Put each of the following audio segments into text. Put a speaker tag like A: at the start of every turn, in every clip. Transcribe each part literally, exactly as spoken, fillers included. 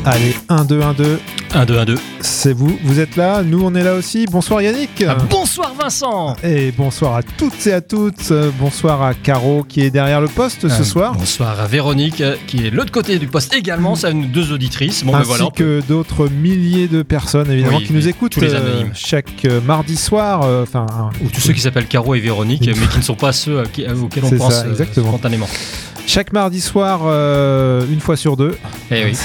A: Allez, un deux un deux.
B: un deux un deux.
A: C'est vous, vous êtes là, nous on est là aussi. Bonsoir Yannick.
B: Ah, bonsoir Vincent.
A: Et bonsoir à toutes et à toutes. Bonsoir à Caro qui est derrière le poste ce
B: euh,
A: soir.
B: Bonsoir à Véronique qui est de l'autre côté du poste également. Ça a nous deux auditrices. Bon,
A: Ainsi
B: ben voilà,
A: que d'autres milliers de personnes évidemment
B: oui,
A: qui nous écoutent
B: tous les
A: euh,
B: anonymes.
A: chaque euh, mardi soir. Enfin, euh,
B: ou tous ceux qui s'appellent Caro et Véronique, mais qui ne sont pas ceux à qui, auxquels on
A: C'est
B: pense
A: ça,
B: euh,
A: exactement.
B: spontanément.
A: chaque mardi soir, euh, une fois sur deux.
B: Eh oui.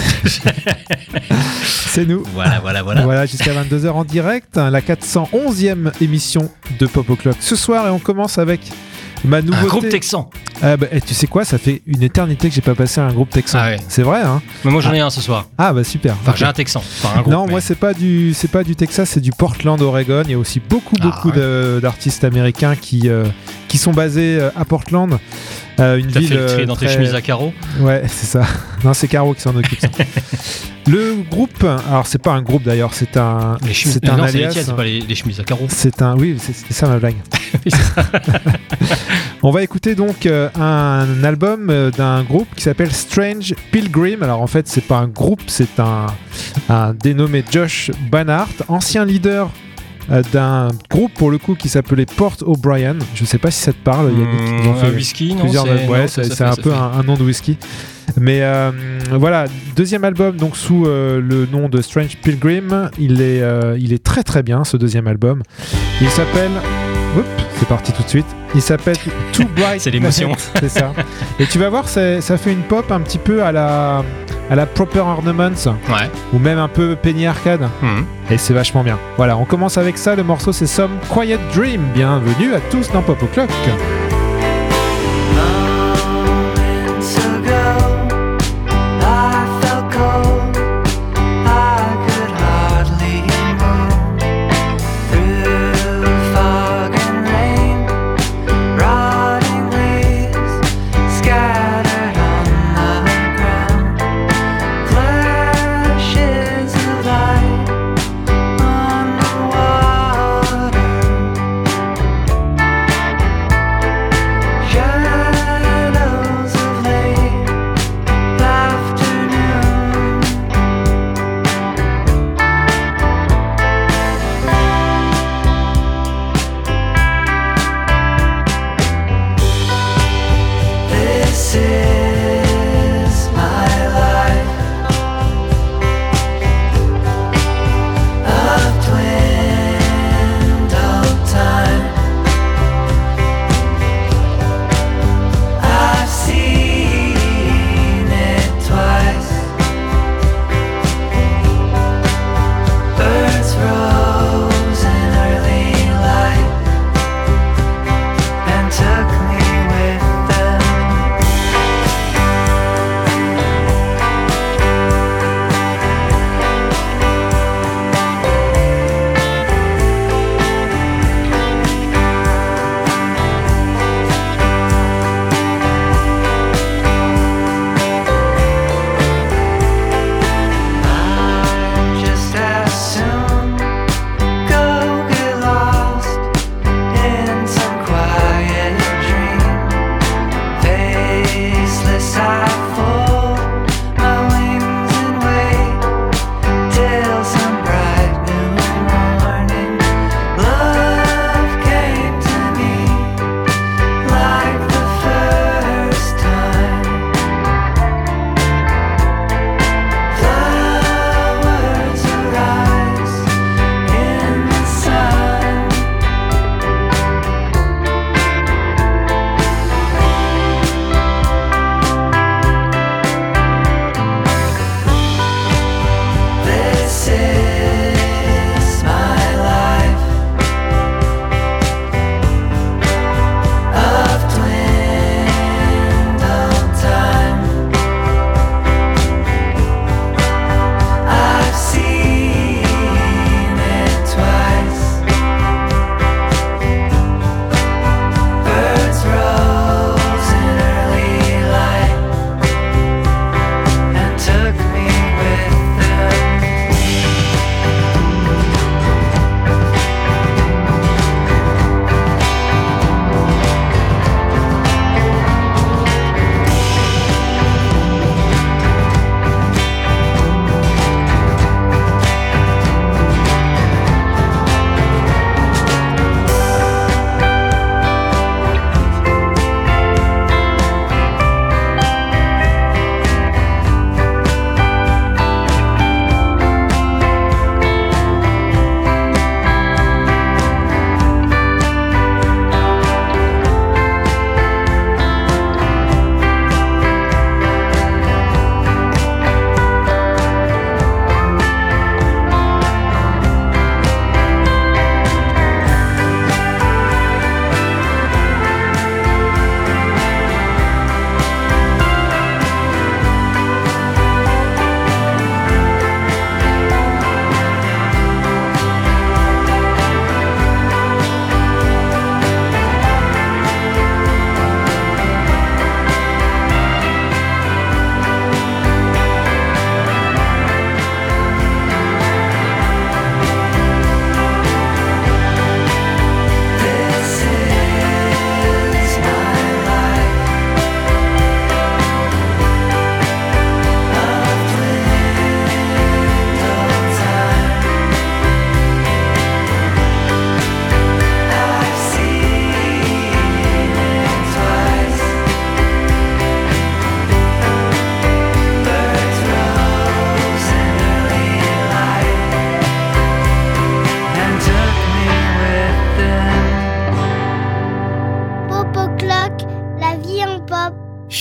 A: C'est nous.
B: Voilà, voilà, voilà.
A: Voilà, jusqu'à vingt-deux heures en direct, hein, la quatre cent onzième émission de Pop O'Clock ce soir, et on commence avec ma nouveauté.
B: Un groupe texan.
A: Ah bah, et tu sais quoi, ça fait une éternité que j'ai pas passé un groupe texan.
B: Ah ouais.
A: C'est vrai, hein.
B: Mais moi j'en ai
A: ah.
B: un ce soir.
A: Ah bah super.
B: Enfin,
A: Okay.
B: j'ai un texan. Enfin, un groupe,
A: non,
B: mais...
A: moi c'est pas du c'est pas du Texas, c'est du Portland, Oregon. Il y a aussi beaucoup
B: Ah,
A: beaucoup
B: ouais.
A: de, d'artistes américains qui euh, qui sont basés euh, à Portland. Euh, une
B: T'as
A: ville
B: fait le tri
A: euh,
B: dans
A: très...
B: tes chemises à carreaux.
A: Ouais, c'est ça. Non, c'est Caro qui s'en occupe. Ça. Le groupe, alors c'est pas un groupe d'ailleurs, c'est un,
B: Les chemises.
A: c'est un
B: non, c'est les
A: alias.
B: tiennes, c'est pas les, les chemises à carreaux.
A: C'est un, oui, c'est, c'est ça ma blague.
B: Oui, c'est ça.
A: On va écouter donc euh, un album euh, d'un groupe qui s'appelle Strange Pilgrim. Alors en fait, c'est pas un groupe, c'est un, un dénommé Josh Banhart, ancien leader euh, d'un groupe pour le coup qui s'appelait Port O'Brien. Je sais pas si ça te parle, Yannick. Ils ont
B: Mmh,
A: fait
B: un whisky, non
A: plusieurs
B: c'est...
A: albums. Ouais,
B: non,
A: c'est,
B: ça, ça
A: c'est
B: fait,
A: un
B: ça
A: peu
B: fait.
A: un, un nom de whisky. Mais euh, voilà, deuxième album donc sous euh, le nom de Strange Pilgrim. Il est, euh, il est très très bien ce deuxième album. Il s'appelle. Oups, c'est parti tout de suite. Il s'appelle Too Bright.
B: C'est l'émotion.
A: Planet, c'est ça. Et tu vas voir, c'est, ça fait une pop un petit peu à la, à la Proper Ornaments,
B: Ouais.
A: ou même un peu Penny Arcade.
B: Mmh.
A: Et c'est vachement bien. Voilà, on commence avec ça. Le morceau c'est Some Quiet Dream. Bienvenue à tous dans Pop O'Clock.
C: On the water.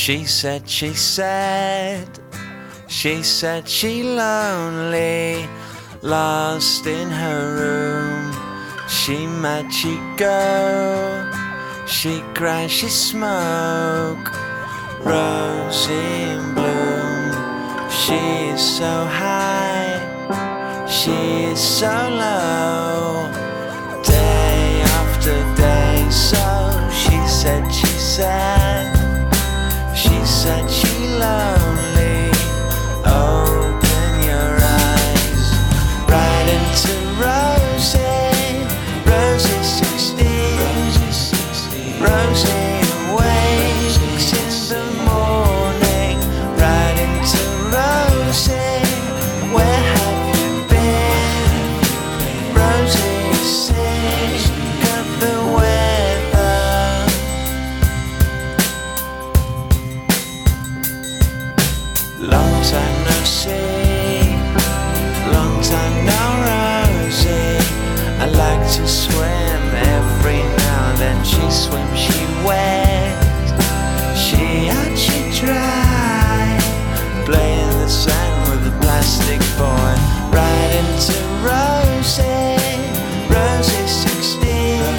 C: She said, she said, she said she lonely, lost in her room. She mad, she go, she cry, she smoke, rose in bloom. She is so high, she is so low, day after day. So she said, she said, she said she lonely. Open your eyes, right into Rosie, Rosie sixteen, Rosie awakes in the morning, right into Rosie. Where have you been? Rosie sick of the weather. Long time no see, long time no Rosie. I like to swim every now and then. She swims, she wet, she out, she dry, play in the sand with a plastic boy, right into Rosie, Rosie sixteen,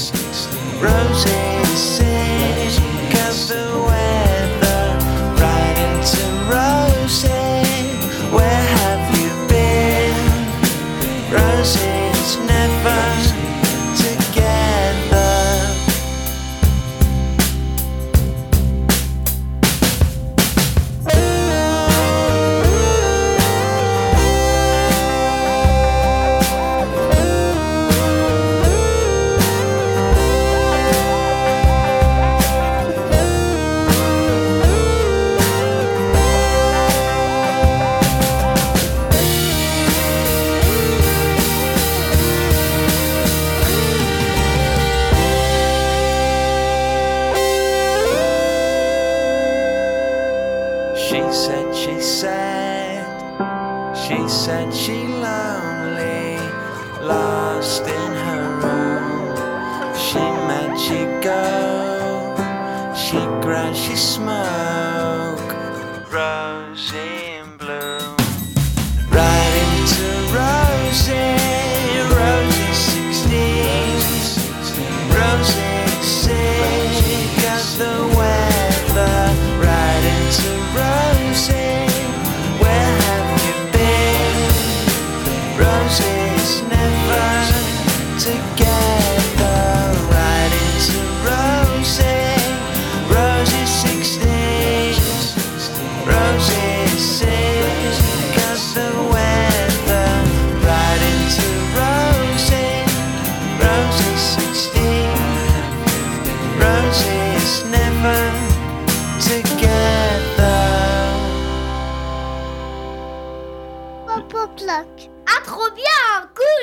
C: Rosie sick of the weather, right into Rosie. Where have you been? Rosie's never together. She said, she said, she said she lonely, lost in her room. She mad, she go, she cry, she smoke, Rosie in bloom, right into Rosie, Rosie sixteen, Rosie sick of the weather, right into Rosie. Where have you been? Rosie's never together, right into Rosie, Rosie sixteen, Rosie sick of the weather, right into Rosie, Rosie sixteen, Rosie's never together.
D: Pop pop lock. Ah, trop bien, cool.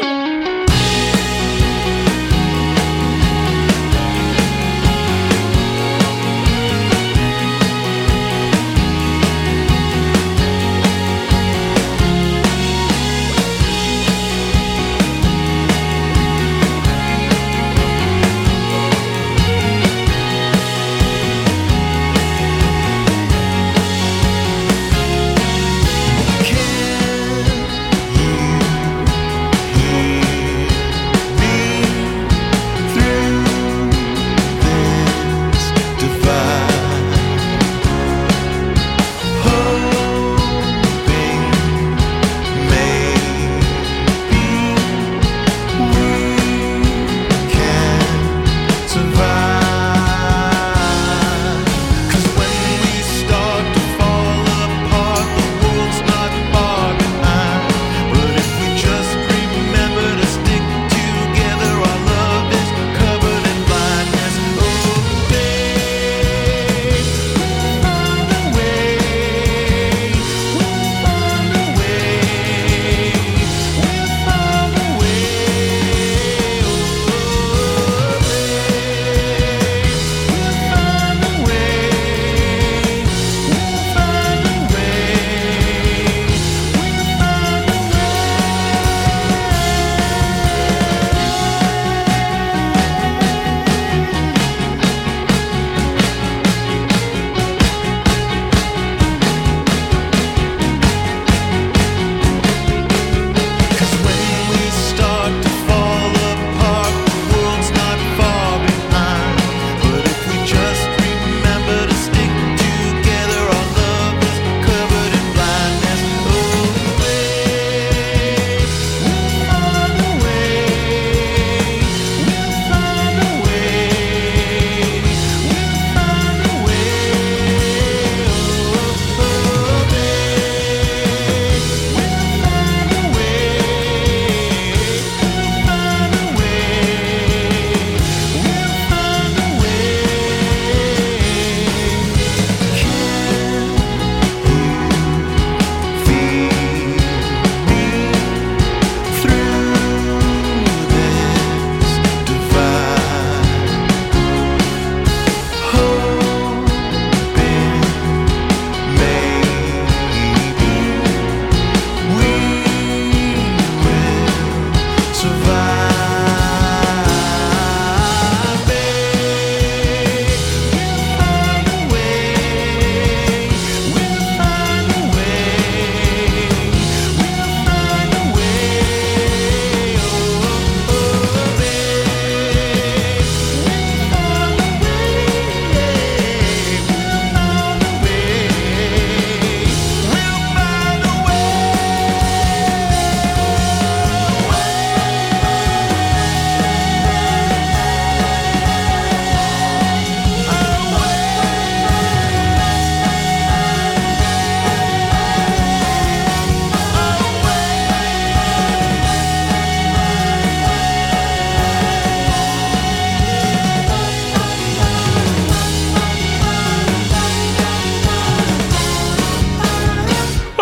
C: Can you hear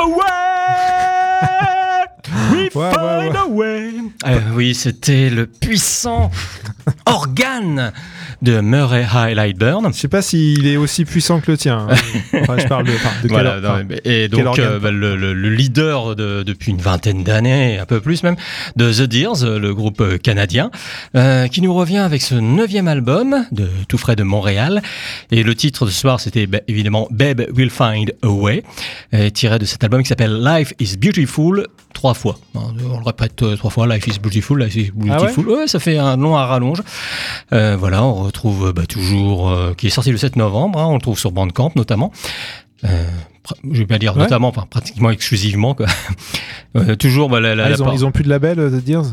B: We
A: Ouais,
B: find
A: ouais, ouais.
B: a way. Euh, oui, c'était le puissant organe de Murray Highlightburn.
A: Je sais pas s'il est aussi puissant que le tien. hein. Enfin, je parle de, enfin, de quel
B: Voilà,
A: or-
B: non,
A: enfin,
B: mais- et
A: quel
B: donc
A: organe,
B: euh, bah, le, le- le leader de, depuis une vingtaine d'années, un peu plus même, de The Deers, le groupe euh, canadien, euh, qui nous revient avec ce neuvième album, de tout frais de Montréal. Et le titre de ce soir, c'était bah, évidemment Babe Will Find a Way, euh, tiré de cet album qui s'appelle Life is Beautiful, trois fois. Hein, on le répète euh, trois fois, Life is Beautiful, Life is Beautiful.
A: Ah ouais
B: ouais, ça fait un long à rallonge. Euh, voilà, on retrouve bah, toujours, euh, qui est sorti le sept novembre, hein, on le trouve sur Bandcamp notamment. Euh, pr- je vais pas dire
A: Ouais.
B: notamment, enfin, pratiquement exclusivement. Quoi. Euh, toujours bah, la, la,
A: Ah,
B: la
A: ils, ont,
B: part-
A: ils ont plus de label, euh, The Deers.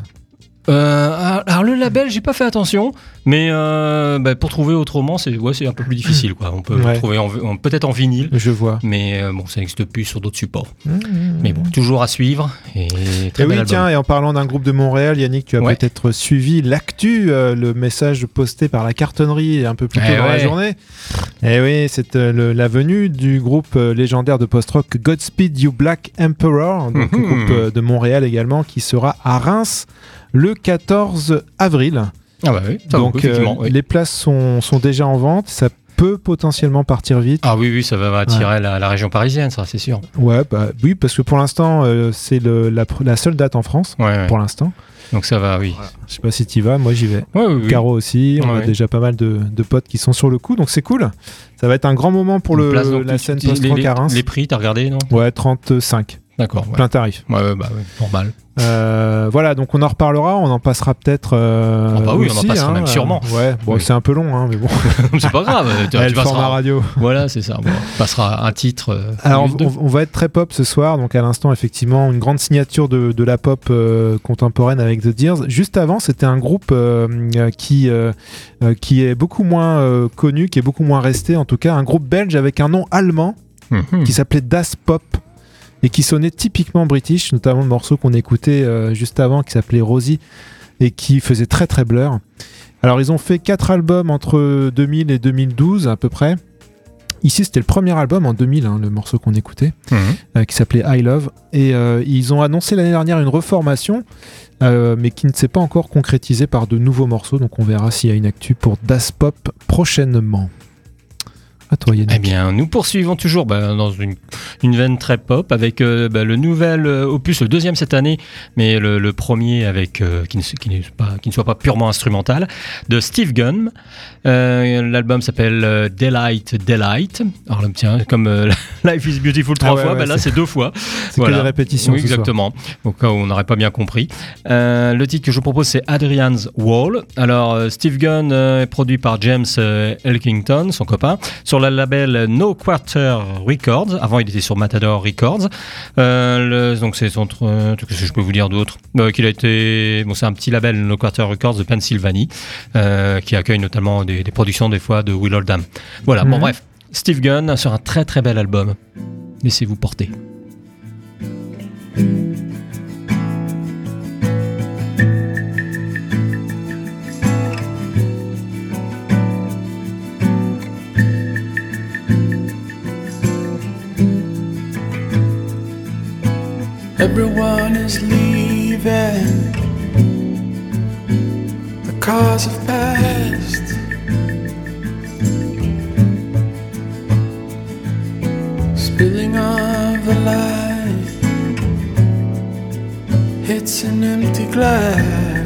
B: Euh, alors le label, j'ai pas fait attention, mais euh, bah, pour trouver autrement, c'est ouais, c'est un peu plus difficile. Quoi. On peut
A: Ouais.
B: le trouver en, en- peut-être en vinyle,
A: Je vois.
B: mais euh, bon, ça n'existe plus sur d'autres supports.
A: Mmh.
B: Mais bon, toujours à suivre. Et très
A: Et
B: bel
A: oui,
B: album.
A: tiens, et en parlant d'un groupe de Montréal, Yannick, tu as
B: Ouais.
A: peut-être suivi l'actu, euh, le message posté par la cartonnerie un peu plus tôt
B: Eh
A: dans la
B: ouais.
A: journée. Et oui, c'est euh, le- la venue du groupe euh, légendaire de post-rock Godspeed You Black Emperor, donc
B: Mhm.
A: groupe euh, de Montréal également, qui sera à Reims le quatorze avril.
B: Ah bah oui, ça vaut le coup,
A: Donc euh,
B: effectivement. oui.
A: les places sont, sont déjà en vente, ça peut potentiellement partir vite.
B: Ah oui, oui, ça va attirer la, la région parisienne, ça, c'est sûr.
A: Ouais, bah, oui, parce que pour l'instant, euh, c'est le- la, pr- la seule date en France,
B: Ouais, ouais.
A: pour l'instant.
B: Donc ça va, oui.
A: Je sais pas si tu y vas, moi j'y vais.
B: Ouais, oui, oui.
A: Caro aussi, on a
B: Ouais.
A: déjà pas mal de, de potes qui sont sur le coup, donc c'est cool. Ça va être un grand moment pour
B: Une
A: le,
B: place, donc,
A: la
B: tu-
A: scène
B: tu- les-
A: post-rock
B: les,
A: à Reims.
B: les prix, t'as regardé, non?
A: Ouais, trente-cinq,
B: D'accord, ouais.
A: plein tarif.
B: Ouais, ouais, bah, ouais, normal.
A: Euh, voilà, donc on en reparlera, on en passera peut-être. euh,
B: Ah bah oui, on en
A: aussi,
B: passera
A: hein,
B: même sûrement.
A: euh, Ouais, bon,
B: Oui.
A: c'est un peu long, hein, mais bon.
B: C'est pas grave, tu,
A: Ouais,
B: tu
A: le format
B: passeras.
A: radio.
B: Voilà, c'est ça. Bon, on passera un titre. euh,
A: Alors,
B: minute deux.
A: on, on va être très pop ce soir, donc à l'instant, effectivement, une grande signature de, de la pop euh, contemporaine avec The Deers. Juste avant, c'était un groupe euh, euh, qui, euh, euh, qui est beaucoup moins euh, connu, qui est beaucoup moins resté, en tout cas, un groupe belge avec un nom allemand
B: Mhm.
A: qui s'appelait Das Pop et qui sonnait typiquement british, notamment le morceau qu'on écoutait euh, juste avant qui s'appelait Rosie et qui faisait très très Blur. Alors, ils ont fait quatre albums entre deux mille et deux mille douze à peu près. Ici, c'était le premier album en deux mille, hein, le morceau qu'on écoutait,
B: Mhm.
A: euh, qui s'appelait I Love. Et euh, ils ont annoncé l'année dernière une reformation, euh, mais qui ne s'est pas encore concrétisée par de nouveaux morceaux. Donc on verra s'il y a une actu pour Das Pop prochainement. À toi, Yannick.
B: Eh bien, nous poursuivons toujours bah, dans une, une veine très pop avec euh, bah, le nouvel euh, opus, le deuxième cette année, mais le, le premier avec euh, qui, ne, qui, n'est pas, qui ne soit pas purement instrumental, de Steve Gunn. Euh, l'album s'appelle euh, Delight Delight. Alors là, tiens, comme euh, Life is Beautiful trois
A: Ah ouais,
B: fois,
A: ouais,
B: bah, là
A: c'est-
B: c'est deux fois.
A: C'est que des répétitions
B: Oui,
A: ce soir.
B: exactement. Au cas où on n'aurait pas bien compris. Euh, le titre que je vous propose, c'est Adrian's Wall. Alors, euh, Steve Gunn euh, est produit par James euh, Elkington, son copain, sur le label No Quarter Records. Avant, il était sur Matador Records. Euh, le- donc, c'est son. Euh, qu'est-ce que je peux vous dire d'autre euh, qu'il a été. Bon, c'est un petit label, No Quarter Records de Pennsylvanie, euh, qui accueille notamment des, des productions, des fois, de Will Oldham. Voilà, bon,
A: Mhm.
B: bref. Steve Gunn sur un très très bel album. Laissez-vous porter.
E: Everyone is leaving. The cars have passed. Spilling of the light hits an empty glass.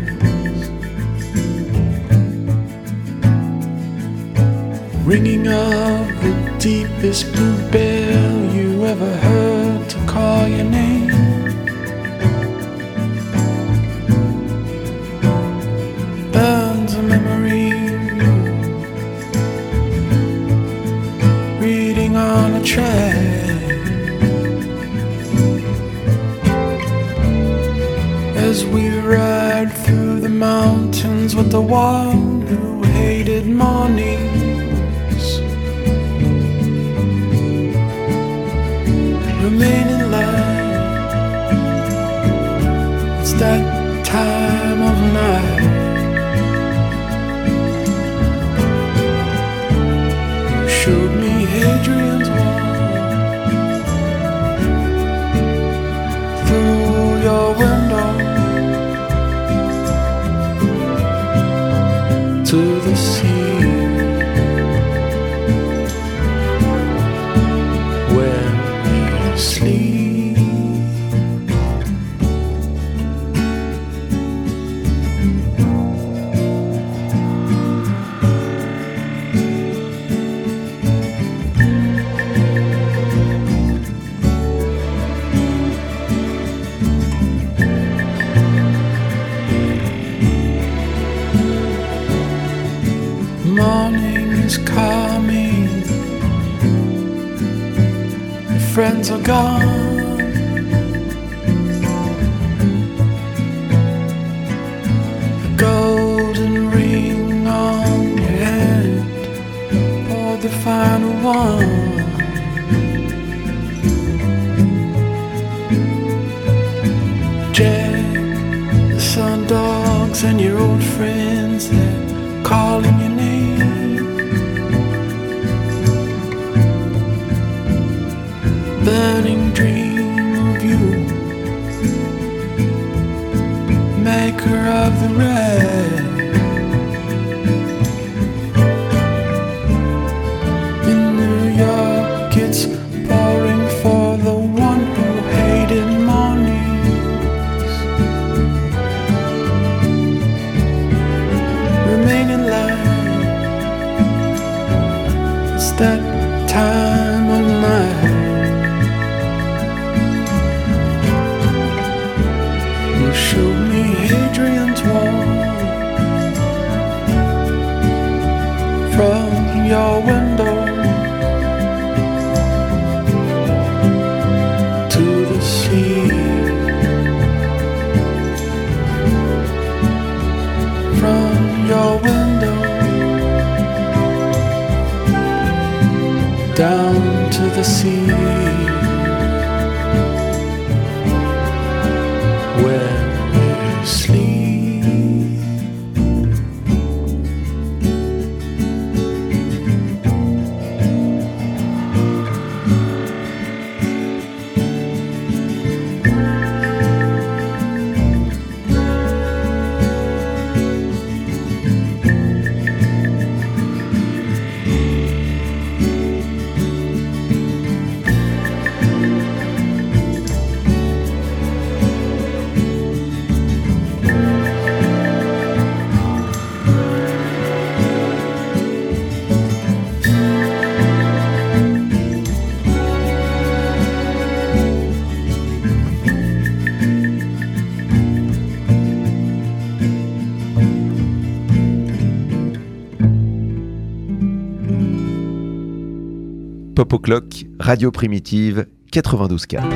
E: Ringing of the deepest blue bell you ever heard to call your name. Burns a memory, reading on a track. As we ride through the mountains with the one who hated mornings, remain in line. It's that time of night. You showed me Hadrian's Wall. friends are gone. A golden ring on your hand for the final one. Jack, the sun dogs and your old friends, they're calling your name. Burning dream of you, maker of the rain. In New York it's pouring for the one who hated mornings. Remain in line, it's that time of night. You showed me Hadrian's Wall from your window to the sea. From your window down to the sea, where we sleep.
F: Pop au Clock, Radio Primitive, quatre-vingt-douze quatre.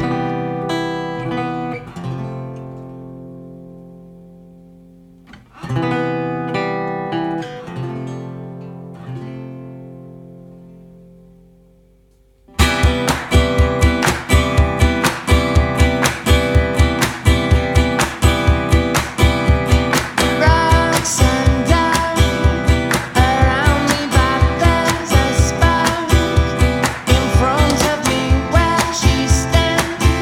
G: In front of me where she stands.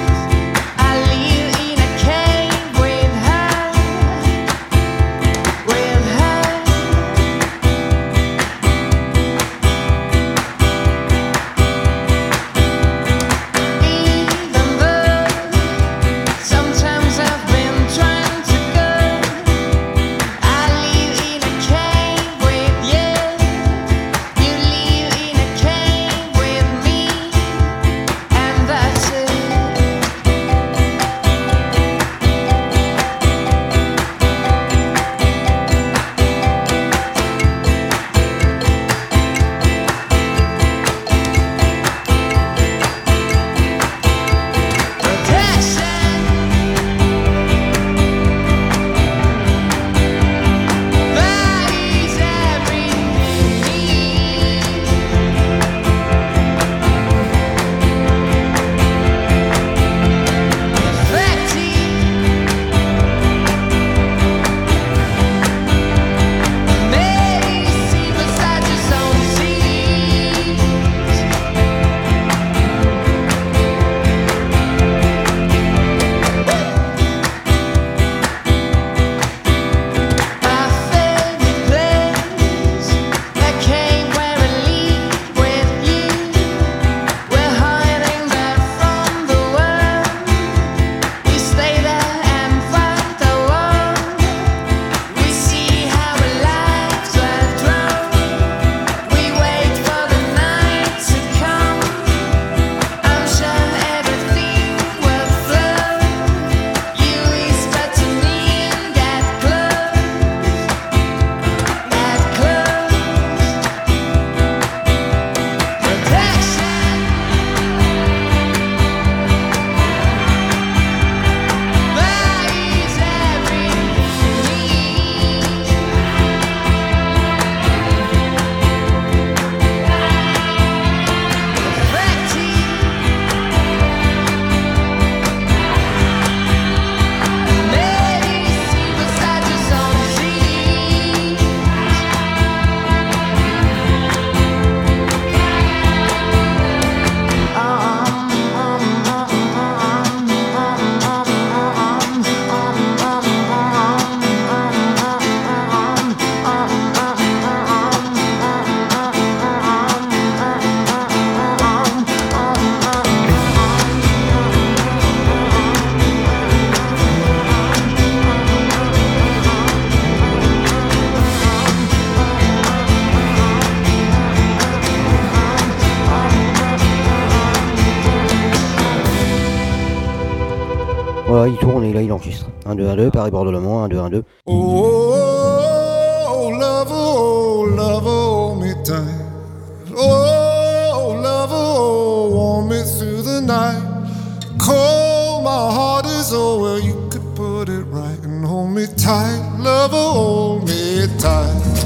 G: Voilà, il tourne et là il enregistre. un deux un deux, Paris Bordeaux-Le-Mans, un deux un deux.
H: Oh, oh, lover, oh, lover, hold me tight. Oh, lover, oh, warm me through the night. Cold, my heart is oh, well, you could put it right and hold me tight. Lover, hold me tight.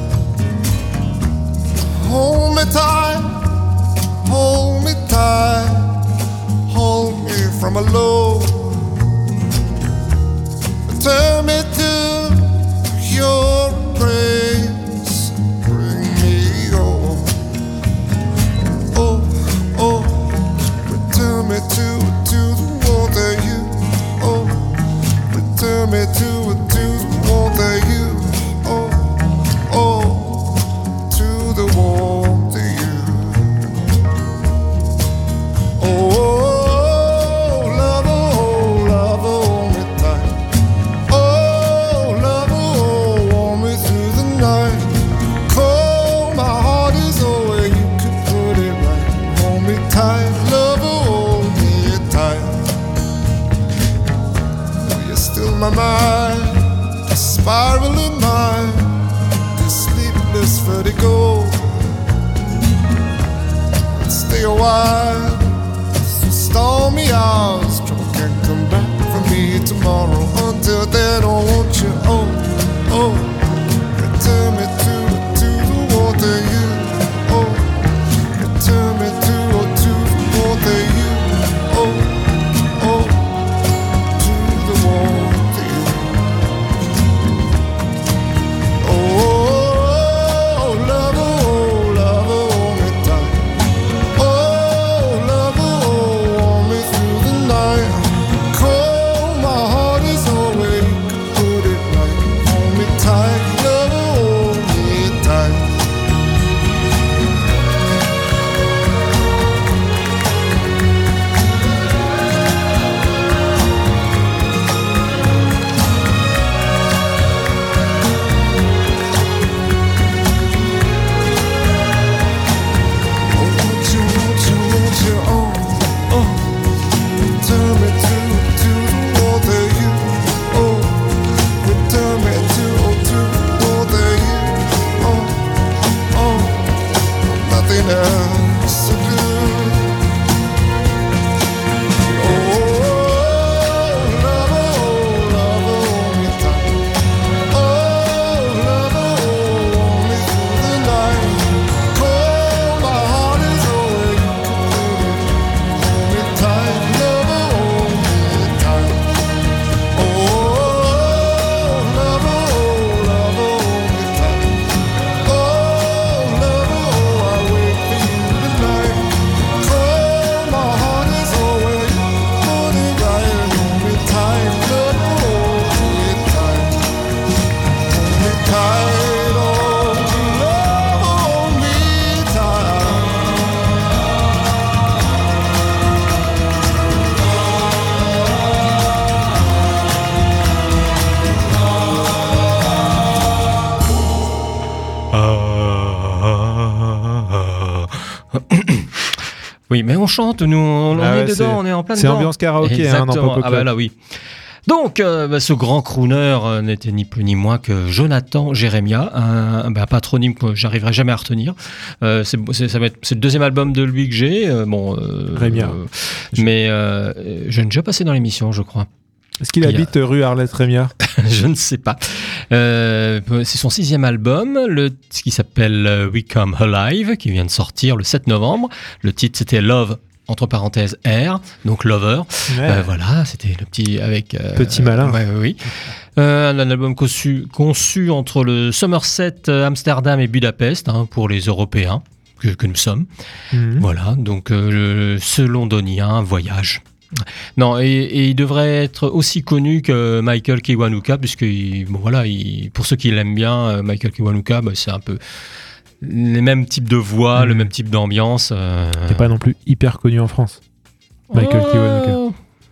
H: Hold me tight, hold me tight. Hold me from a low. Turn me to your embrace. Bring me home. Oh, oh. Return me to, to the warmth of you. Oh, return me to, to the warmth of you. Oh, oh. To the warmth of you. Oh, oh, lover, oh, lover, hold me tight. Oh, lover, oh, warm me through the night. Cold, my heart is oh, where you could put it right. Hold me tight, lover, hold me tight. Oh, you're still my mind, spiraling mind, this sleepless vertigo. Stay a while, some stormy hours. Trouble can't come back for me tomorrow. Until then, I want you, oh, oh. Return me to, to the warmth of you, oh. Return me to, oh, to the warmth of you, oh, oh. To the warmth of you. Oh, oh, oh, lover, oh, lover, hold me tight. Oh, lover, oh, warm me through the night. Cold, my heart is oh, where you could put it right. Hold me tight, lover, hold me tight. Oh, won't you, won't you, won't you, oh, oh. Return me to, to the warmth of you, oh. Return me to, oh, to the warmth of you, oh, oh. Nothing else to do. Oh, lover, oh, lover, hold me tight. Oh, lover, oh, warm me through the night. Cold, my heart is oh, where you could put it. Hold me tight, lover, hold me tight. Oh, lover, oh, lover, hold me tight. Oh, lover, oh, I wait for you tonight. Cold, my heart is oh, where you put it right. Hold me tight, lover, hold me tight. Hold me tight, oh, lover, hold me tight.
B: Oui, mais on chante, nous, on,
A: Ah
B: on
A: ouais,
B: est dedans,
A: c'est-
B: on est en plein
A: c'est
B: dedans.
A: ambiance karaoké, hein, dans
B: Exactement.
A: Pop
B: Ah
A: Club.
B: bah là, oui. Donc, euh, bah, ce grand crooner euh, n'était ni plus ni moins que Jonathan Jeremiah, un, bah, un patronyme que j'arriverai jamais à retenir. Euh, c'est, c'est, ça va être- c'est le deuxième album de lui que j'ai. euh, bon, euh,
A: Rémia.
B: euh, mais euh, je l'ai déjà passé dans l'émission, je crois.
A: Est-ce qu'il
B: Il y a-
A: habite rue Arlette Rémiard?
B: Je ne sais pas. Euh, c'est son sixième album, le, qui s'appelle euh, We Come Alive, qui vient de sortir le sept novembre. Le titre, c'était Love, entre parenthèses, R, donc Lover.
A: Ouais.
B: Euh, voilà, c'était le petit avec... euh,
A: Petit malin.
B: Ouais, oui, oui. Euh, un album conçu, conçu entre le Somerset, euh, Amsterdam et Budapest, hein, pour les Européens, que, que nous sommes.
A: Mhm.
B: Voilà, donc euh, le- ce londonien voyage. Non, et, et il devrait être aussi connu que Michael Kiwanuka, puisque il- bon, voilà, il- pour ceux qui l'aiment bien, euh, Michael Kiwanuka, bah, c'est un peu les mêmes types de voix,
A: Mhm.
B: le même type d'ambiance. euh.
A: T'es pas non plus hyper connu en France. Michael
B: Oh,
A: Kiwanuka.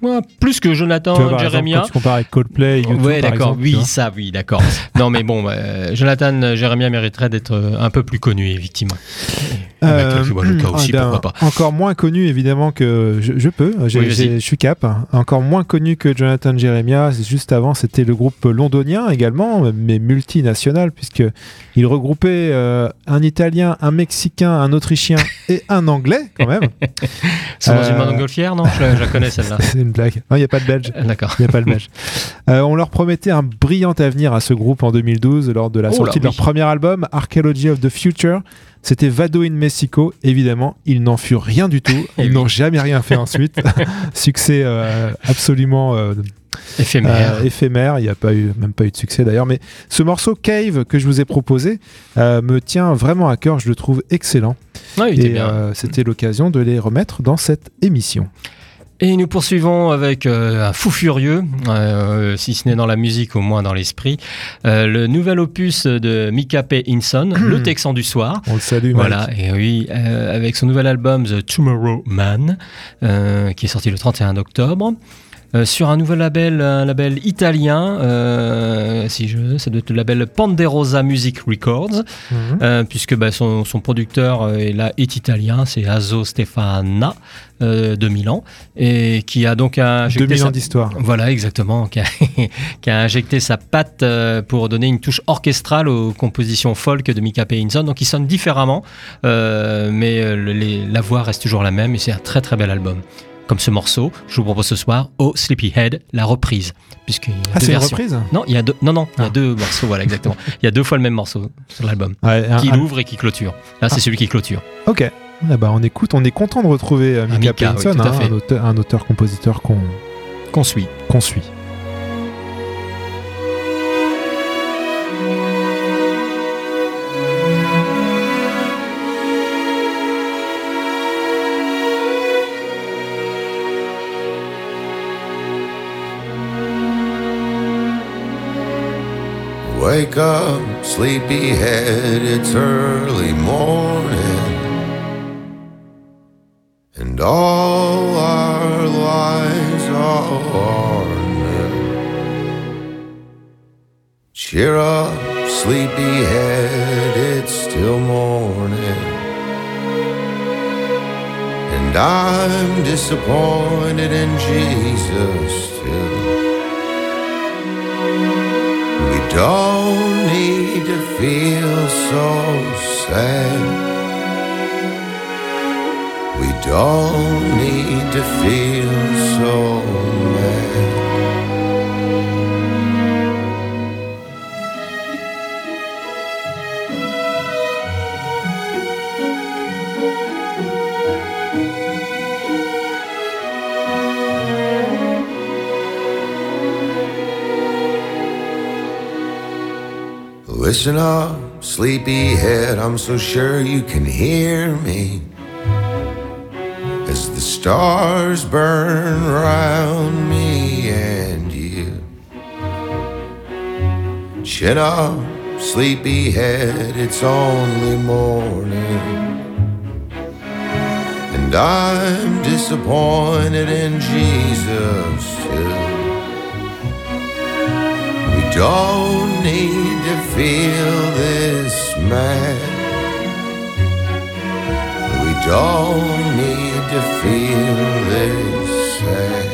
B: Ouais, plus que Jonathan
A: Tu vois, par
B: Jeremiah.
A: exemple, quand tu compares avec Coldplay, U deux,
B: Ouais,
A: par
B: d'accord,
A: exemple, tu
B: oui,
A: vois.
B: ça, oui, d'accord. Non, mais bon, euh, Jonathan Jeremiah mériterait d'être euh, un peu plus connu, effectivement. Et
A: Euh,
B: Michael Kiwanuka aussi,
A: eh bien,
B: pourquoi pas.
A: Encore moins connu, évidemment, que je, je peux. J'ai-
B: Oui, vas-y.
A: j'ai- je suis cap. Encore moins connu que Jonathan Jeremiah. C'est juste avant, c'était le groupe londonien également, mais multinational, puisque il regroupait euh, un Italien, un Mexicain, un Autrichien et un Anglais, quand même.
B: C'est dans
A: Euh,
B: une montgolfière, non? Je, la- je la connais, celle-là.
A: C'est une blague. Non, il n'y a pas de Belge.
B: Ah, D'accord.
A: Il n'y a pas le belge. Euh, on leur promettait un brillant avenir à ce groupe en deux mille douze lors de la
B: Oh
A: sortie
B: là,
A: de leur
B: oui.
A: premier album, Archaeology of the Future. C'était Vado in Mexico. Évidemment, il n'en fut rien du tout.
B: Eh
A: Ils
B: oui.
A: n'ont jamais rien fait ensuite. Succès euh, absolument euh,
B: Éphémère.
A: euh, éphémère. Il n'y a pas eu, même pas eu de succès d'ailleurs. Mais ce morceau Cave que je vous ai proposé euh, me tient vraiment à cœur. Je le trouve excellent.
B: Ouais, il était
A: Et
B: bien.
A: euh, c'était l'occasion de les remettre dans cette émission.
B: Et nous poursuivons avec euh, un fou furieux, euh, si ce n'est dans la musique, au moins dans l'esprit, euh, le nouvel opus de Micah P. Hinson, le Texan du soir.
A: On le salue, Mike.
B: Voilà, et oui, euh, avec son nouvel album The Tomorrow Man, euh, qui est sorti le trente et un octobre. Euh, sur un nouvel label, un label italien, euh, si je, ça doit être le label Panderosa Music Records,
A: Mhm.
B: euh, puisque bah, son, son producteur euh, est, là, est italien, c'est Azo Stefana euh, de Milan, et qui a donc injecté
A: deux mille
B: sa-
A: ans d'histoire.
B: Voilà, exactement, qui a, qui a injecté sa patte euh, pour donner une touche orchestrale aux compositions folk de Micah P. Hinson, donc il sonne différemment, euh, mais euh, le- les- la voix reste toujours la même, et c'est un très très bel album. Comme ce morceau, je vous propose ce soir, Oh Sleepyhead, la reprise. Puisqu'il y a
A: Ah,
B: deux
A: c'est une
B: versions.
A: reprise.
B: Non, il y a deux, non, non, il y a
A: Ah.
B: deux morceaux, voilà, exactement. Il y a deux fois le même morceau sur l'album,
A: Ouais, un-
B: qui
A: un-
B: ouvre et qui clôture. Là, c'est
A: Ah.
B: celui qui clôture.
A: Ok. Ah bah, on écoute, on est content de retrouver euh,
B: Ah,
A: Micah
B: Micah, oui,
A: Pinson,
B: tout à
A: hein,
B: fait.
A: un auteur, un auteur-compositeur qu'on
B: Qu'on suit.
A: qu'on suit.
H: Wake up, sleepyhead, it's early morning, and all our lives are new. Cheer up, sleepyhead, it's still morning, and I'm disappointed in Jesus too. We don't need to feel so sad. We don't need to feel so mad. Listen up, sleepyhead, I'm so sure you can hear me as the stars burn round me and you. Chin up, sleepyhead, it's only morning, and I'm disappointed in Jesus too. We don't need to feel this mad. We don't need to feel this sad.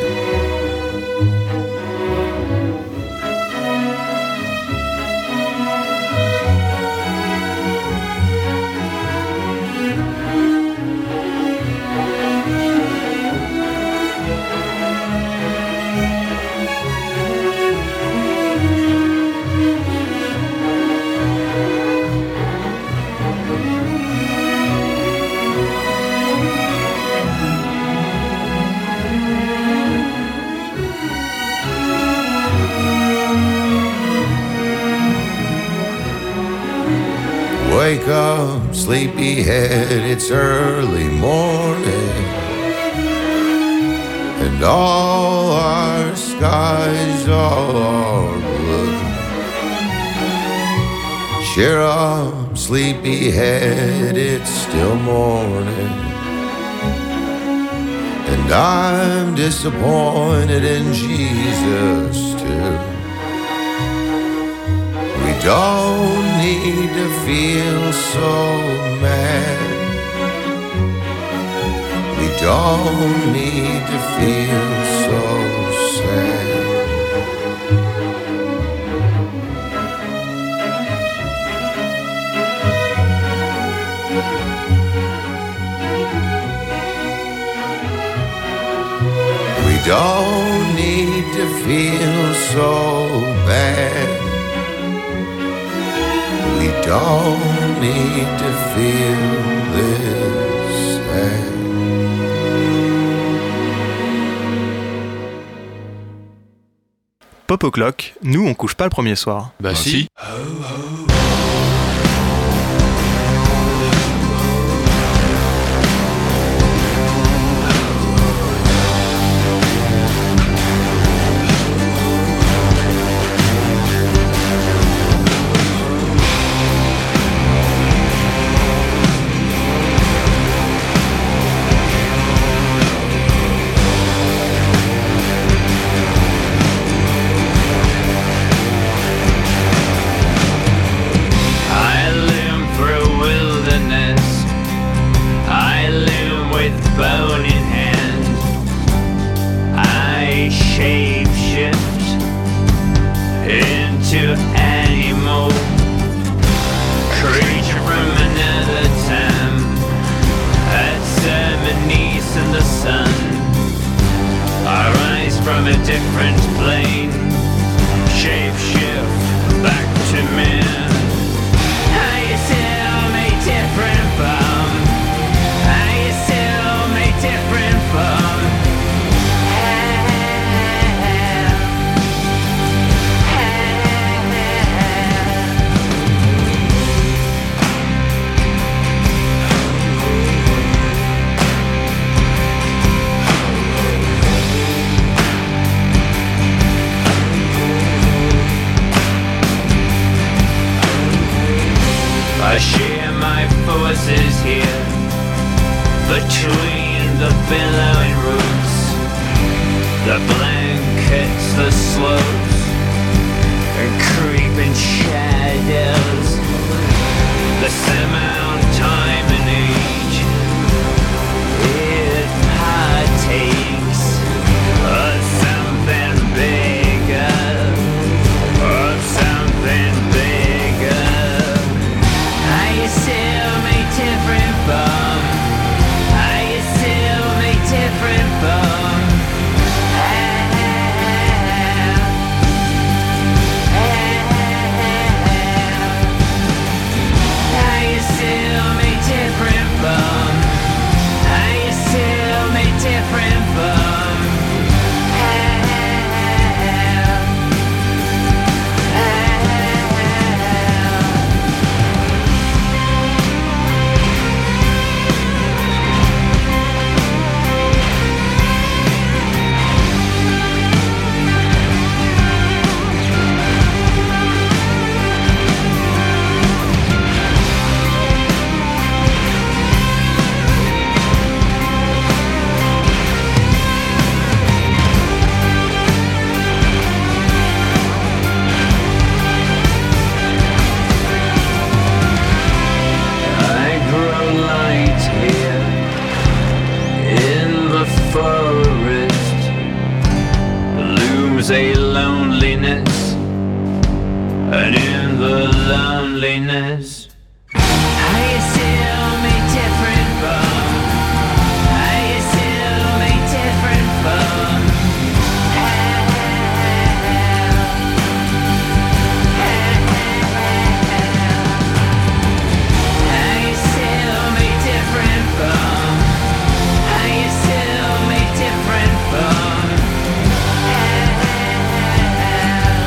H: Wake up, sleepyhead, it's early morning, and all our skies are blue. Cheer up, sleepyhead, it's still morning, And I'm disappointed in Jesus too. We don't need to feel so mad. We don't need to feel so sad. We don't need to feel so bad. We don't need to feel this sad.
I: Pop O'Clock, nous on couche pas le premier soir.
J: Bah, bah si, si.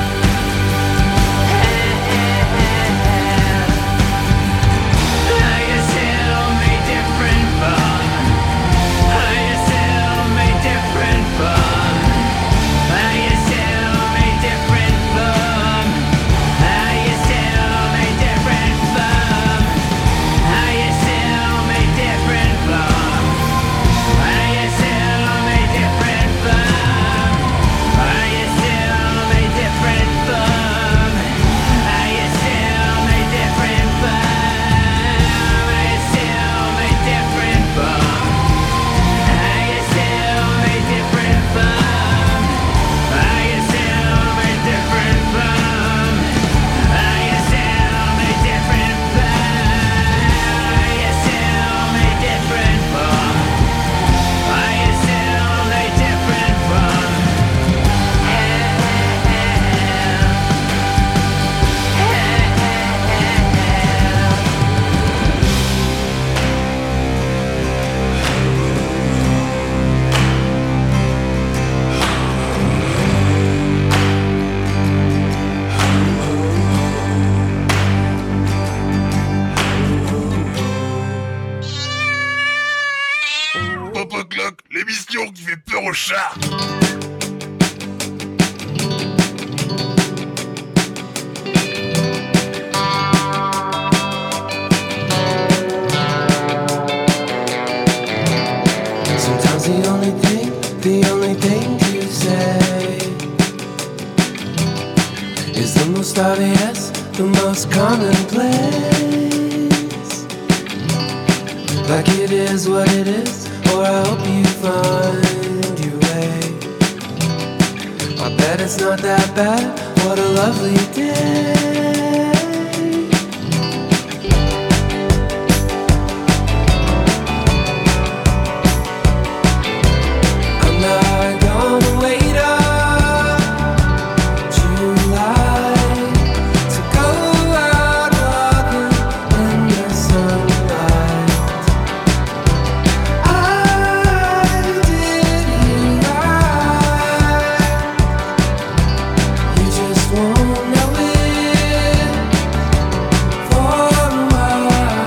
K: I
H: shot.
E: Sometimes the only thing, the only thing to say is the most obvious, the most commonplace. Like it is what it is, or I hope you find your way. I bet it's not that bad, what a lovely day. I'm not gonna wait up July to go out walking in the sunlight. I did you right. You just won't know it for a while.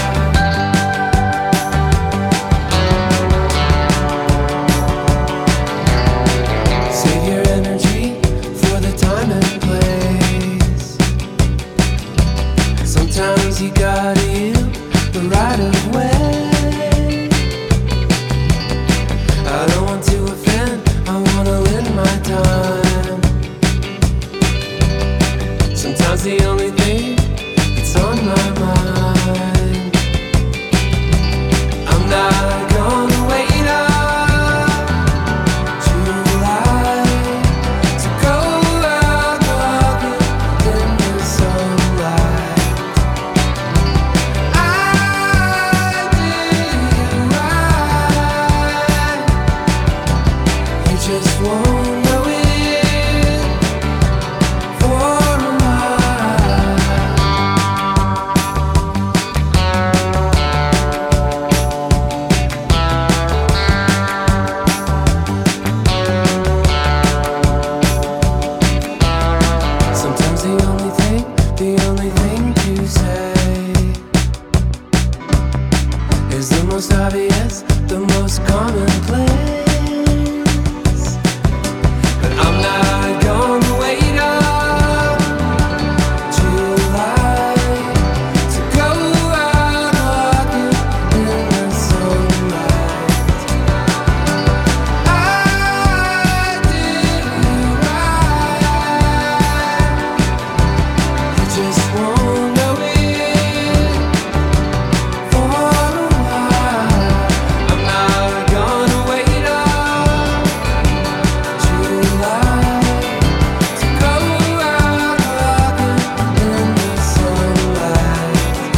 E: Save your energy for the time and place. Sometimes you gotta yield the right of way. I don't want to offend, I wanna lend my time. Sometimes the only thing that's on my mind. I'm not gonna wait up July to go out walking in the sunlight. I did you right. You just won't know it for a while. Sometimes the only thing, the only thing to say is the most obvious, the most commonplace. But I'm not gonna wait up July to go out walking in the sunlight. I did you right. You just won't know it for a while. I'm not gonna wait up July to go out walking in the sunlight.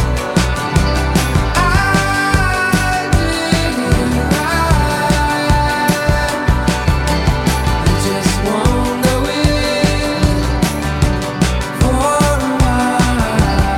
E: I did you right. You just won't know it for a while.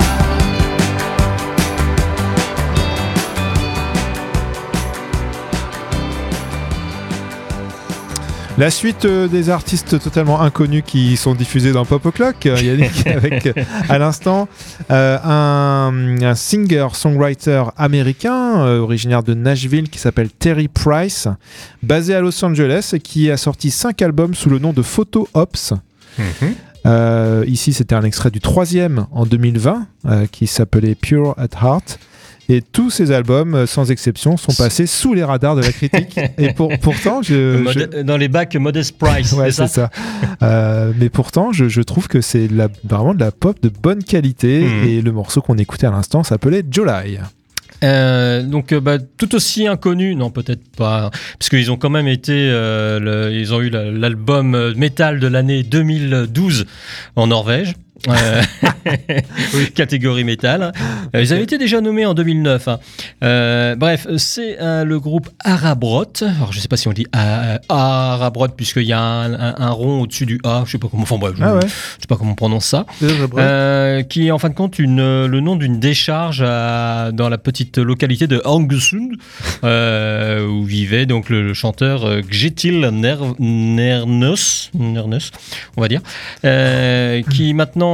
A: La suite euh, des artistes totalement inconnus qui sont diffusés dans Pop O'Clock, euh, Yannick, avec euh, à l'instant euh, un, un singer-songwriter américain euh, originaire de Nashville qui s'appelle Terry Price, basé à Los Angeles et qui a sorti cinq albums sous le nom de Photo Ops.
B: Mhm.
A: Euh, ici, c'était un extrait du troisième en deux mille vingt euh, qui s'appelait Pure at Heart. Et tous ces albums, euh, sans exception, sont passés sous les radars de la critique. Et pour, pourtant, je,
B: Mode-
A: je-
B: Dans les bacs Modest Price,
A: ouais,
B: c'est ça,
A: c'est ça. Euh, mais pourtant, je, je trouve que c'est de la- vraiment de la pop de bonne qualité.
B: Mhm.
A: Et le morceau qu'on écoutait à l'instant s'appelait July.
B: Euh, donc euh, bah, tout aussi inconnu, non peut-être pas, parce qu'ils ont quand même été, euh, le- ils ont eu la- l'album euh, métal de l'année deux mille douze en Norvège. Euh, catégorie métal. Euh, ils avaient été déjà nommés en deux mille neuf. Hein. Euh, bref, c'est euh, le groupe Arabrot. Alors, je sais pas si on dit A- Arabrot puisqu'il y a un, un- un rond au-dessus du A. Je sais pas comment. Enfin bref, je,
A: Ah ouais.
B: je sais pas comment on prononce ça. Euh, qui est en fin de compte une, le nom d'une décharge à- dans la petite localité de Haugesund, euh, où vivait donc le, le chanteur euh, Gjetil Ner- Nernes, Nernes, on va dire, euh, qui maintenant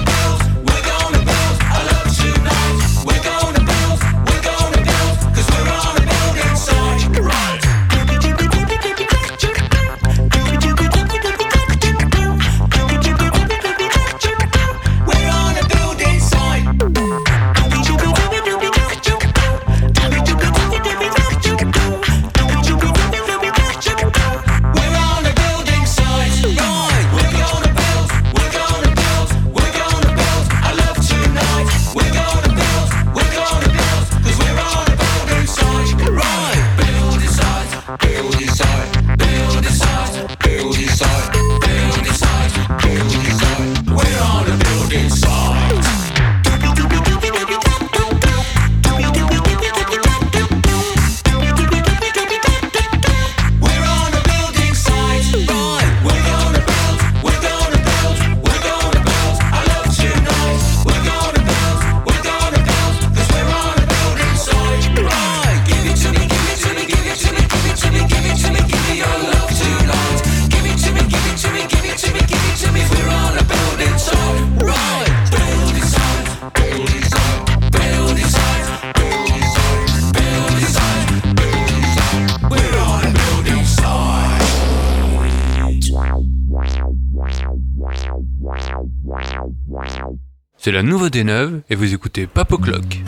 J: girls, we're gonna C'est la nouveauté neuve et vous écoutez Pop O'Clock.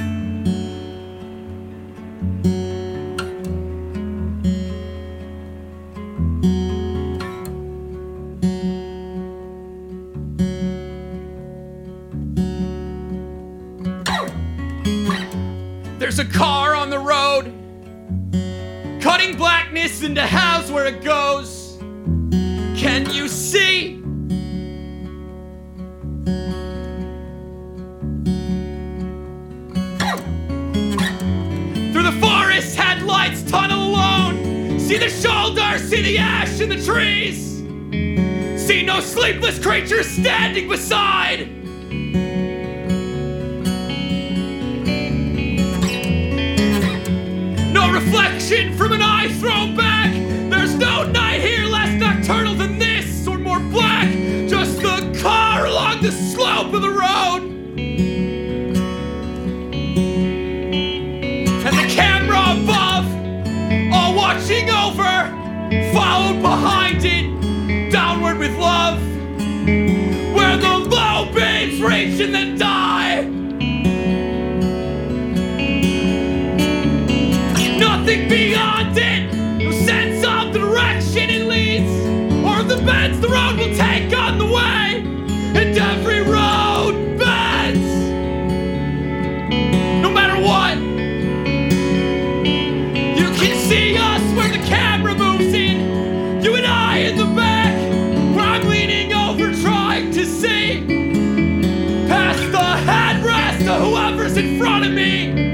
K: There's a car on the road, cutting blackness into halves where it goes. Can you see? Through the forest, headlights tunnel alone. See the shoulder, see the ash in the trees. See no sleepless creatures standing beside. No reflection from an eye thrown back. There's no night here less nocturnal than this, or more black. Just the car along the slope of the road. And the camera above, all watching over, followed behind it, downward with love. Where the low beams reach and then die. Nothing beyond it, no sense of the direction it leads, or the bends the road will take on the way, and every road bends. No matter what, you can see us where the camera moves in, you and I in the back, where I'm leaning over trying to see, past the headrest of whoever's in front of me.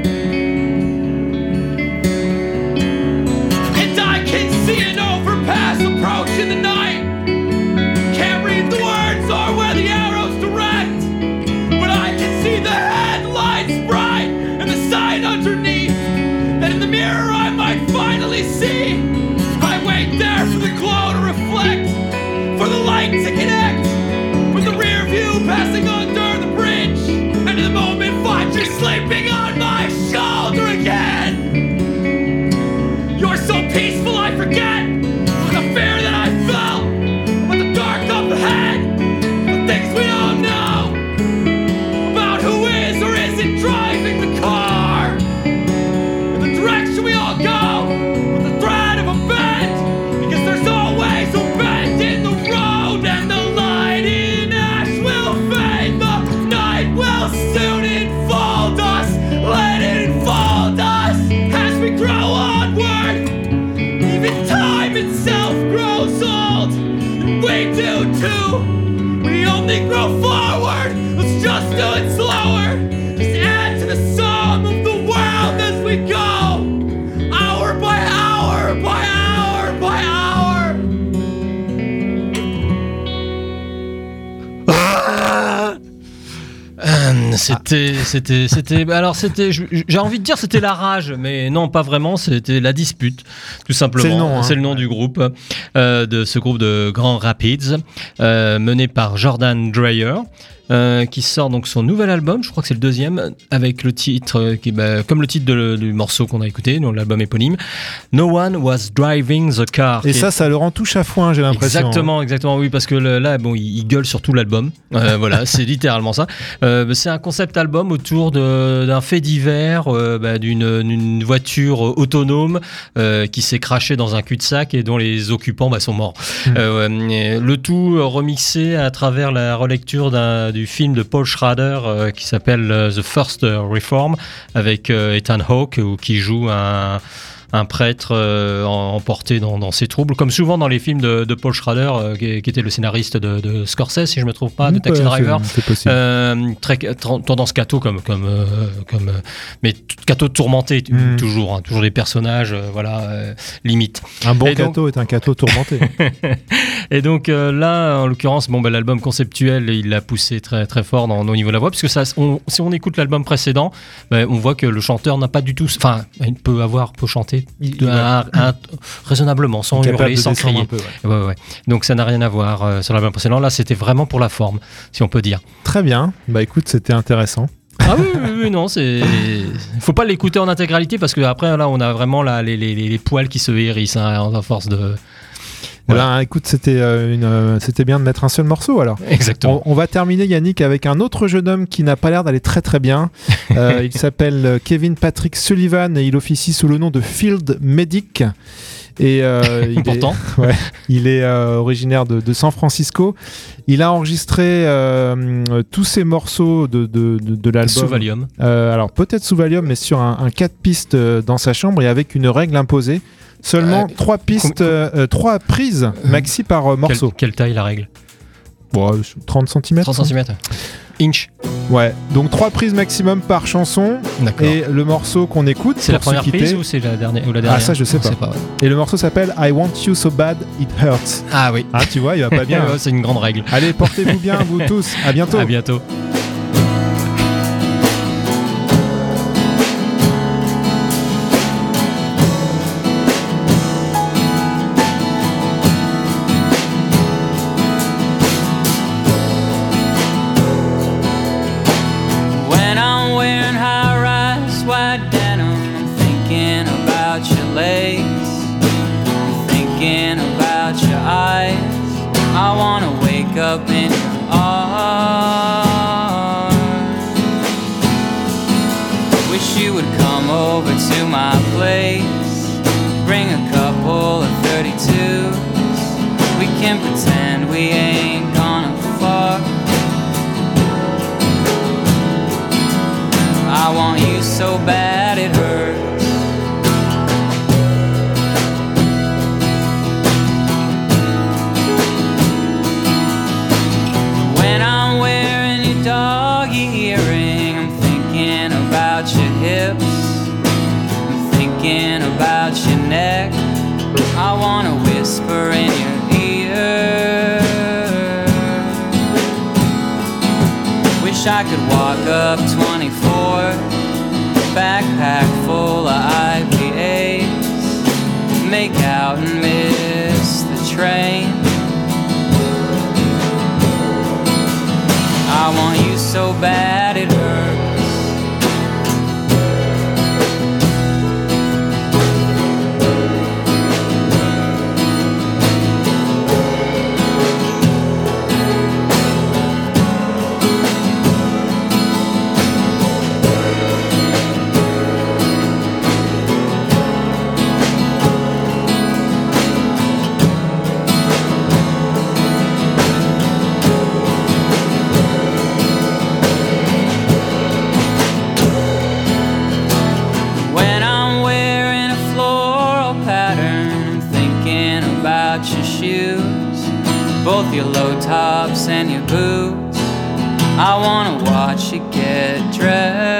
K: See an overpass approaching the night. Can't read the words or where the arrows direct, but I can see the headlights bright and the sign underneath, that in the mirror I might finally see. I wait there for the glow to reflect, for the light to connect with the rear view passing under the bridge, and in the moment find you sleeping on my shoulder again. You're so peaceful I forget the fear that I felt, but the dark up ahead, the things we don't know about who is or isn't driving the car, and the direction we all go with the thread of a bend, because there's always a bend in the road, and the light in ash will fade, the night will soon enfold us, let it enfold us as we grow onward. Even time itself grows old, and we do too. We only grow forward, let's just do it slower. Just add to the sum of the world as we go, hour by hour, by hour, by hour.
B: Euh, c'était, c'était, c'était. Alors c'était. J'ai envie de dire c'était la rage, mais non, pas vraiment. C'était la dispute, tout simplement.
A: C'est le nom, hein.
B: C'est le nom du groupe, euh, de ce groupe de Grand Rapids, euh, mené par Jordan Dreyer. Euh, qui sort donc son nouvel album, je crois que c'est le deuxième, avec le titre, euh, qui, bah, comme le titre de, du morceau qu'on a écouté, donc l'album éponyme, No One Was Driving the Car.
A: Et ça, est... ça le rend tout chafouin, j'ai l'impression.
B: Exactement, exactement, oui, parce que le, là, bon, il, il gueule sur tout l'album. Euh, voilà, c'est littéralement ça. Euh, c'est un concept album autour de, d'un fait divers, euh, bah, d'une, d'une voiture autonome euh, qui s'est crashée dans un cul-de-sac et dont les occupants bah, sont morts. Mmh. Euh, le tout remixé à travers la relecture d'un du film de Paul Schrader euh, qui s'appelle euh, The First Reform avec euh, Ethan Hawke où qui joue un un prêtre euh, emporté dans, dans ses troubles, comme souvent dans les films de, de Paul Schrader, euh, qui, qui était le scénariste de, de Scorsese, si je ne me trompe pas, de Taxi Driver.
A: C'est, c'est possible.
B: Euh, très, tendance catho, comme, comme, euh, comme, euh, mais catho tourmenté, mm. toujours, hein, toujours des personnages, euh, voilà, euh, limite.
A: Un bon
B: et
A: catho donc... est un catho tourmenté.
B: Et donc euh, là, en l'occurrence, bon, bah, l'album conceptuel, il l'a poussé très, très fort dans, au niveau de la voix, puisque ça, on, si on écoute l'album précédent, bah, on voit que le chanteur n'a pas du tout, enfin, il peut avoir, peut chanter de, un, un, raisonnablement, sans hurler, sans crier. Peu, ouais. Ouais, ouais. Donc ça n'a rien à voir euh, sur l'album précédent. Là, c'était vraiment pour la forme, si on peut dire.
A: Très bien. Bah écoute, c'était intéressant.
B: Ah oui, oui, oui, non, c'est. Faut pas l'écouter en intégralité parce que après là, on a vraiment là, les, les, les poils qui se hérissent hein, à force de. Voilà.
A: Ben, écoute, c'était, euh, une, euh, c'était bien de mettre un seul morceau alors.
B: Exactement.
A: On, on va terminer, Yannick, avec un autre jeune homme qui n'a pas l'air d'aller très très bien. Euh, il s'appelle Kevin Patrick Sullivan et il officie sous le nom de Field Medic. Et euh, il
B: Pourtant.
A: est, ouais, il est euh, originaire de, de San Francisco. Il a enregistré euh, tous ces morceaux de, de, de, de l'album.
B: Sous Valium.
A: Euh, alors peut-être sous Valium, mais sur un, un quatre pistes euh, dans sa chambre et avec une règle imposée. Seulement
B: Euh,
A: trois pistes,
B: com-
A: euh, trois prises maxi par euh, morceau.
B: Quelle, quelle taille la règle?
A: Bon, euh, trente centimètres.
B: trente centimètres. Inch.
A: Ouais, donc trois prises maximum par chanson.
B: D'accord.
A: Et le morceau qu'on écoute.
B: C'est la
A: pour se
B: première
A: quitter-
B: prise ou c'est la dernière, ou la dernière
A: Ah, ça je sais pas.
B: ouais.
A: Et le morceau s'appelle I Want You So Bad It Hurts.
B: Ah oui.
A: Ah, tu vois, il va pas bien.
B: Ouais, c'est une grande règle.
A: Allez, portez-vous bien, vous tous. À bientôt.
B: À bientôt.
L: When I'm wearing high-rise white denim, I'm thinking about your legs, I'm thinking about your eyes. I wanna wake up in your arms. Wish you would come over to my place, bring a couple of thirty-twos. We can pretend we ain't gonna fuck. I want you so bad it hurts. When I'm wearing your doggy earring, I'm thinking about your hips, I'm thinking about your neck. I wanna whisper in your ear. Wish I could walk up twenty-four, backpack full of I P As, make out and miss the train. I want you so bad it hurts. When I'm wearing a floral pattern, I'm thinking about your shoes, both your low tops and your boots. I wanna watch you get dressed.